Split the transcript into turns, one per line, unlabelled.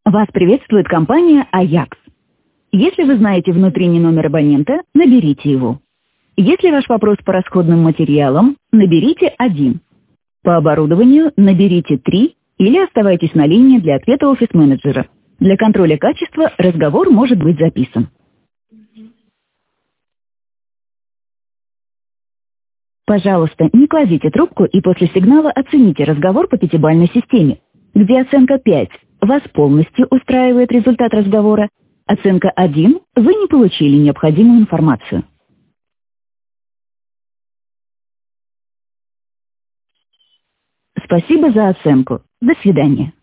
Вас приветствует компания «Аякс». Если вы знаете внутренний номер абонента, наберите его. Если ваш вопрос по расходным материалам, наберите 1. По оборудованию наберите 3 или оставайтесь на линии для ответа офис-менеджера. Для контроля качества разговор может быть записан. Пожалуйста, не кладите трубку и после сигнала оцените разговор по пятибалльной системе, где оценка 5 вас полностью устраивает результат разговора, оценка 1 вы не получили необходимую информацию. Спасибо за оценку. До свидания.